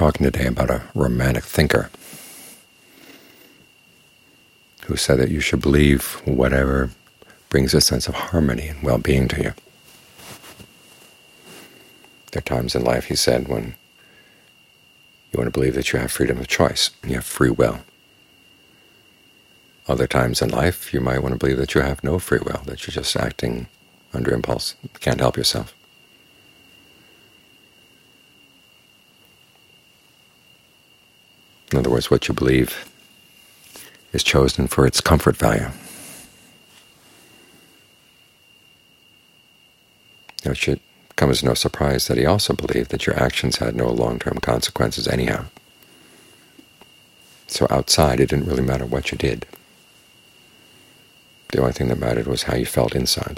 talking today about a romantic thinker who said that you should believe whatever brings a sense of harmony and well-being to you. There are times in life, he said, when you want to believe that you have freedom of choice, you have free will. Other times in life, you might want to believe that you have no free will, that you're just acting under impulse, can't help yourself. In other words, what you believe is chosen for its comfort value. It should come as no surprise that he also believed that your actions had no long-term consequences anyhow. So outside, it didn't really matter what you did. The only thing that mattered was how you felt inside.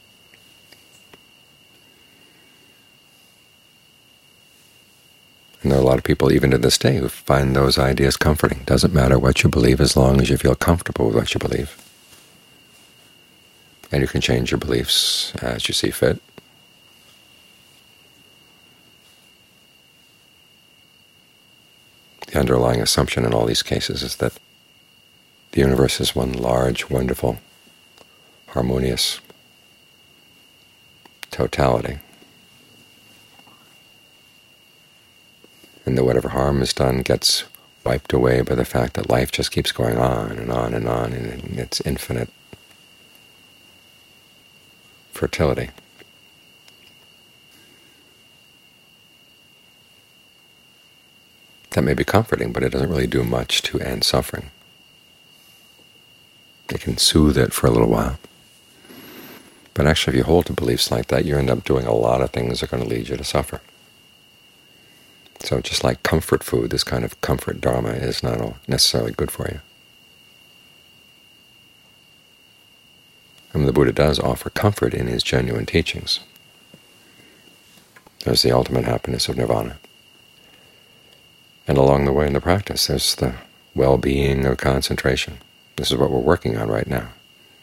And there are a lot of people, even to this day, who find those ideas comforting. It doesn't matter what you believe as long as you feel comfortable with what you believe. And you can change your beliefs as you see fit. The underlying assumption in all these cases is that the universe is one large, wonderful, harmonious totality, and that whatever harm is done gets wiped away by the fact that life just keeps going on and on and on in its infinite fertility. That may be comforting, but it doesn't really do much to end suffering. It can soothe it for a little while. But actually, if you hold to beliefs like that, you end up doing a lot of things that are going to lead you to suffer. So just like comfort food, this kind of comfort dharma is not necessarily good for you. And the Buddha does offer comfort in his genuine teachings. There's the ultimate happiness of nirvana. And along the way in the practice, there's the well-being of concentration. This is what we're working on right now.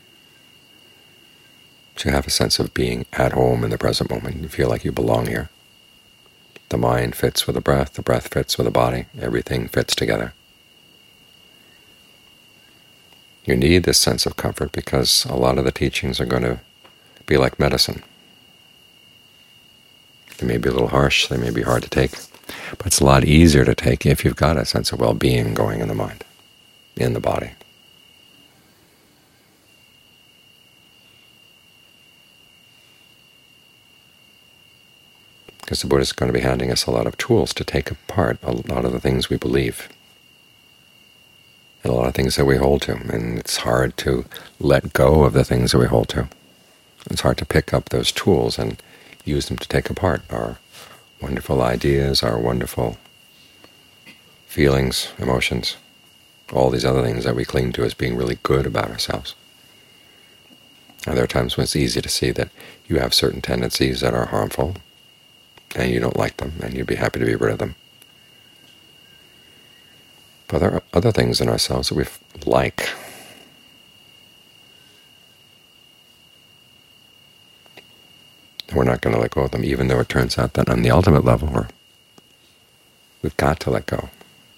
To have a sense of being at home in the present moment. You feel like you belong here. The mind fits with the breath fits with the body, everything fits together. You need this sense of comfort because a lot of the teachings are going to be like medicine. They may be a little harsh, they may be hard to take, but it's a lot easier to take if you've got a sense of well-being going in the mind, in the body. Because the Buddha is going to be handing us a lot of tools to take apart a lot of the things we believe, and a lot of things that we hold to. And it's hard to let go of the things that we hold to. It's hard to pick up those tools and use them to take apart our wonderful ideas, our wonderful feelings, emotions, all these other things that we cling to as being really good about ourselves. And there are times when it's easy to see that you have certain tendencies that are harmful, and you don't like them, and you'd be happy to be rid of them. But there are other things in ourselves that we like. And we're not going to let go of them, even though it turns out that on the ultimate level we've got to let go.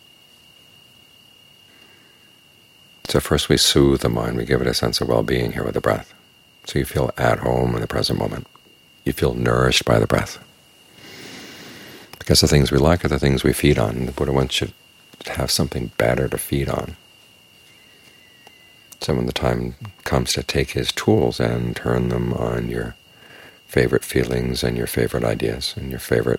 So first we soothe the mind, we give it a sense of well-being here with the breath. So you feel at home in the present moment. You feel nourished by the breath. Because the things we like are the things we feed on, and the Buddha wants you to have something better to feed on. So when the time comes to take his tools and turn them on your favorite feelings and your favorite ideas and your favorite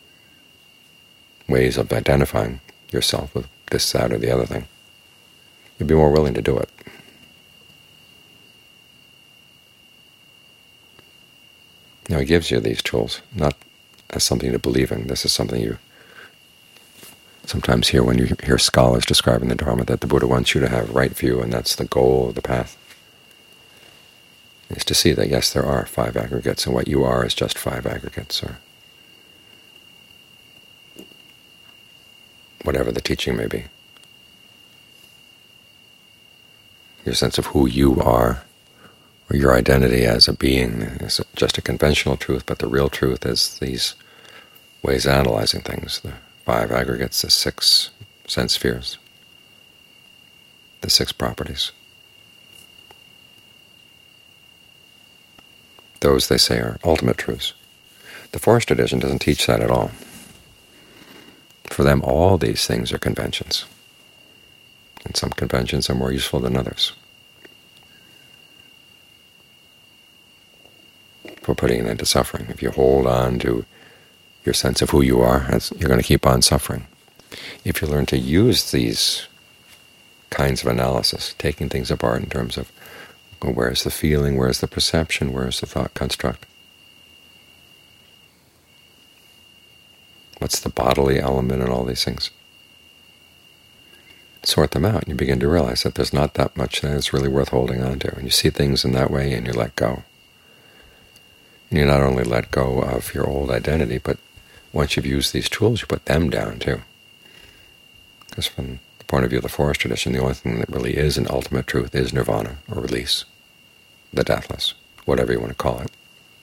ways of identifying yourself with this, that, or the other thing, you'd be more willing to do it. Now he gives you these tools, not as something to believe in. This is something you sometimes hear when you hear scholars describing the Dharma, that the Buddha wants you to have right view, and that's the goal of the path, is to see that, yes, there are 5 aggregates, and what you are is just 5 aggregates, or whatever the teaching may be. Your sense of who you are, or your identity as a being, is just a conventional truth, but the real truth is these ways of analyzing things, the 5 aggregates, the 6 sense spheres, the 6 properties. Those, they say, are ultimate truths. The Forest Tradition doesn't teach that at all. For them, all these things are conventions, and some conventions are more useful than others for putting an end to suffering. If you hold on to your sense of who you are, you're going to keep on suffering. If you learn to use these kinds of analysis, taking things apart in terms of, well, where's the feeling, where's the perception, where's the thought construct, what's the bodily element in all these things, sort them out, and you begin to realize that there's not that much that is really worth holding on to. And you see things in that way, and you let go. And you not only let go of your old identity, but once you've used these tools, you put them down too. Because from the point of view of the Forest Tradition, the only thing that really is an ultimate truth is nirvana, or release, the deathless, whatever you want to call it.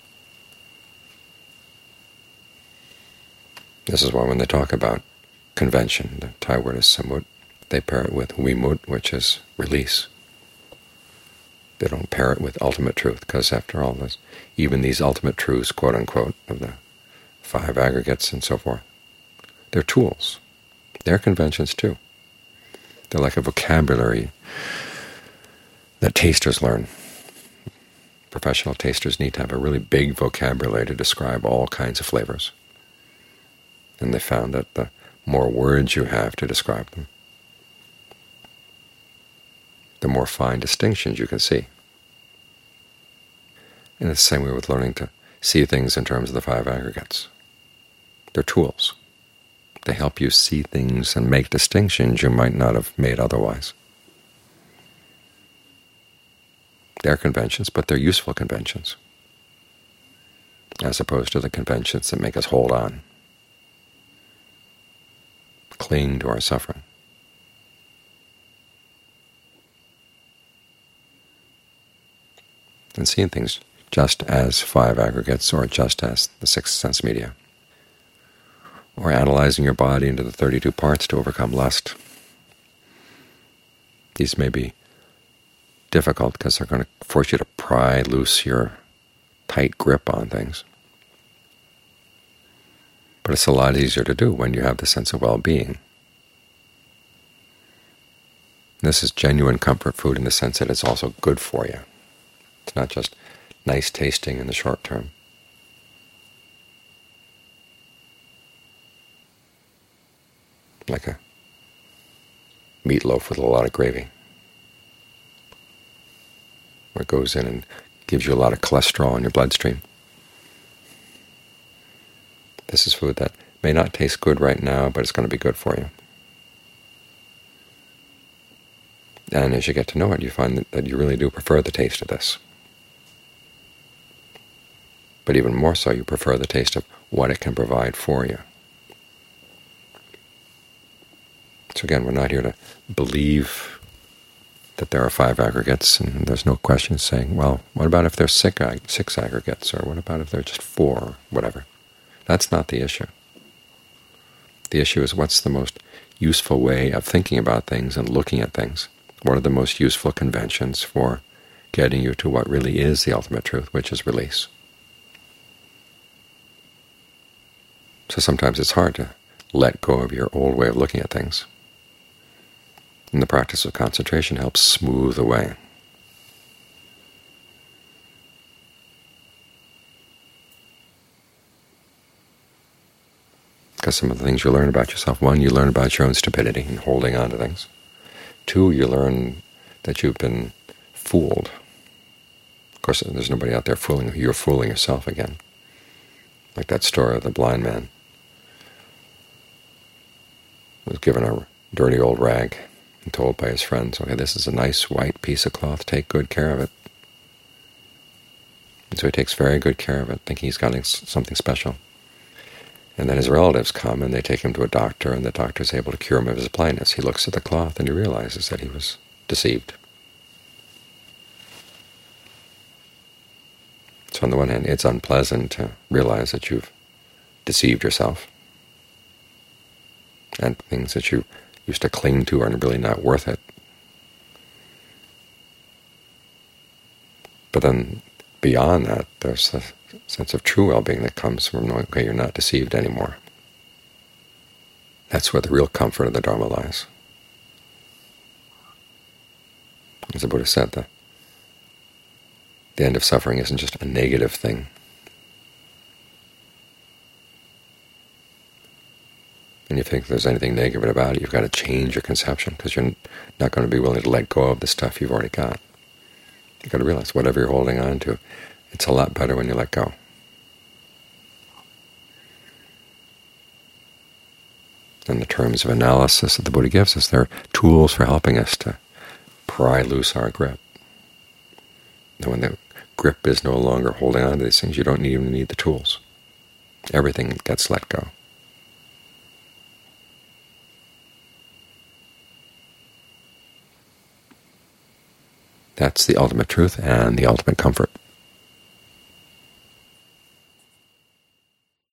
This is why when they talk about convention, the Thai word is samut, they pair it with vimut, which is release. They don't pair it with ultimate truth, because after all, even these ultimate truths, quote-unquote, of the 5 aggregates and so forth, they're tools. They're conventions too. They're like a vocabulary that tasters learn. Professional tasters need to have a really big vocabulary to describe all kinds of flavors. And they found that the more words you have to describe them, the more fine distinctions you can see. And it's the same way with learning to see things in terms of the 5 aggregates. They're tools. They help you see things and make distinctions you might not have made otherwise. They're conventions, but they're useful conventions, as opposed to the conventions that make us hold on, cling to our suffering. And seeing things just as 5 aggregates, or just as the 6 sense media, or analyzing your body into the 32 parts to overcome lust. These may be difficult because they're going to force you to pry loose your tight grip on things. But it's a lot easier to do when you have the sense of well-being. This is genuine comfort food in the sense that it's also good for you. It's not just nice tasting in the short term. Like a meatloaf with a lot of gravy, where it goes in and gives you a lot of cholesterol in your bloodstream. This is food that may not taste good right now, but it's going to be good for you. And as you get to know it, you find that you really do prefer the taste of this. But even more so, you prefer the taste of what it can provide for you. So again, we're not here to believe that there are 5 aggregates, and there's no question saying, well, what about if there's 6 aggregates, or what about if there's just 4, or whatever. That's not the issue. The issue is what's the most useful way of thinking about things and looking at things. What are the most useful conventions for getting you to what really is the ultimate truth, which is release? So sometimes it's hard to let go of your old way of looking at things. And the practice of concentration helps smooth the way. Because some of the things you learn about yourself, 1, you learn about your own stupidity and holding on to things. 2, you learn that you've been fooled. Of course, there's nobody out there fooling you. You're fooling yourself again. Like that story of the blind man who was given a dirty old rag and told by his friends, okay, this is a nice white piece of cloth, take good care of it. And so he takes very good care of it, thinking he's got something special. And then his relatives come and they take him to a doctor, and the doctor is able to cure him of his blindness. He looks at the cloth and he realizes that he was deceived. So on the one hand, it's unpleasant to realize that you've deceived yourself. and things that you used to cling to are really not worth it. But then beyond that, there's a sense of true well-being that comes from knowing, okay, you're not deceived anymore. That's where the real comfort of the Dharma lies. As the Buddha said, the end of suffering isn't just a negative thing. And you think there's anything negative about it, you've got to change your conception, because you're not going to be willing to let go of the stuff you've already got. You've got to realize whatever you're holding on to, it's a lot better when you let go. And the terms of analysis that the Buddha gives us, they're tools for helping us to pry loose our grip. And when the grip is no longer holding on to these things, you don't even need the tools. Everything gets let go. That's the ultimate truth and the ultimate comfort.